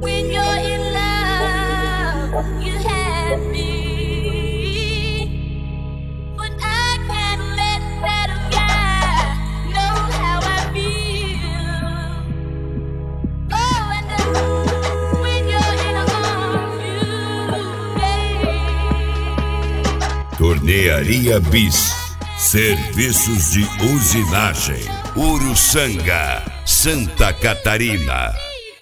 When you're in love, you have me, but I can't let that guy know how I feel. Oh, and when you're in love, you, babe. Tornearia Bis. Serviços de usinagem. Uruçanga, Santa Catarina.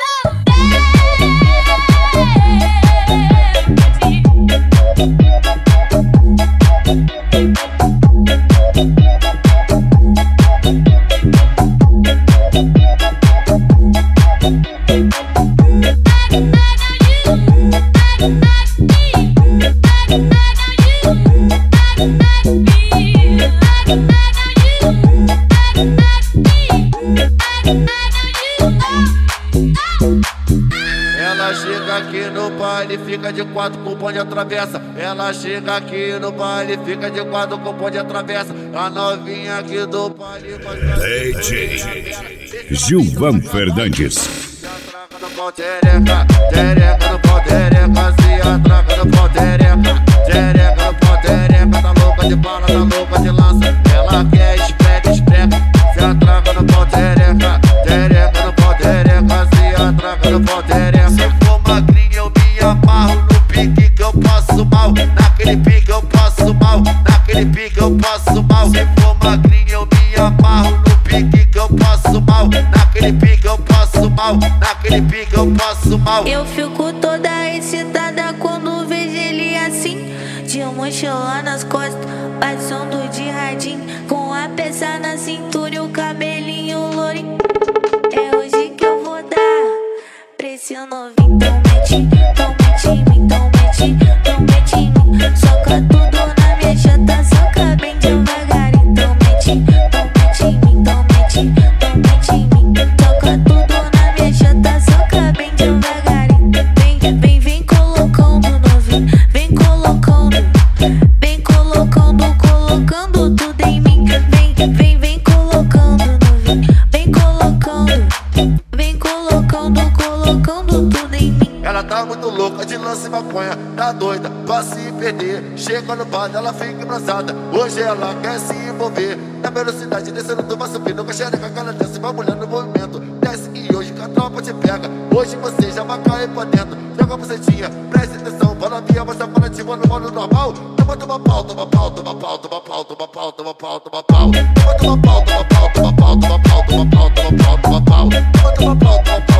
Ela chega aqui no baile, fica de quatro com o bonde atravessa. Ela chega aqui no baile, fica de quatro com o bonde atravessa. A novinha aqui do baile DJ Gilvan Fernandes. Se atraca no pau, tereca, tereca no pau, tereca. Se atraca no pau, tereca, tereca no pau, tereca. Tá louca de bala, tá louca de lança. Ela quer espreca, espreca. Se atraca no pau, tereca, tereca no pau, tereca. Se atraca no pau, tereca. Se for magrinha eu me amarro no pique que eu passo mal. Naquele pique eu passo mal, naquele pique eu passo mal. Se for magrinha eu me amarro no pique que eu passo mal. Naquele pique eu passo mal, naquele pique eu passo mal. Eu fico toda excitada quando vejo ele assim, de mochila nas costas, passando de radinho, com a peça na cintura e o cabelinho lourinho. É hoje que eu vou dar pra esse novinho. Então mete em mim, então mete em mim. Soca tudo na minha chata, soca bem devagarinho. Então mete em mim, então mete em mim. Soca tudo na minha chata, soca bem devagarinho. Vem colocando novinho, vem colocando tudo em mim. Vem colocando novinho, vem colocando tudo em mim. Ela tá muito louca de lance e maconha, tá doida pra se perder. Chega no bar, ela fica embrasada. Hoje ela quer se envolver. Na velocidade descendo, tu vai subindo. Com a xereca que ela desce, vai mulher no movimento. Desce e hoje que a tropa te pega. Hoje você já vai cair pra dentro. Joga a bucetinha, preste atenção. Fala minha, mas tá fanativa no modo normal. Toma pau, toma pau, toma pau, toma pau, toma pau, toma pau, toma pau. Toma pau, toma pau, toma pau, toma pau, toma pau, toma pau, toma pau, toma pau. Toma pau, toma pau.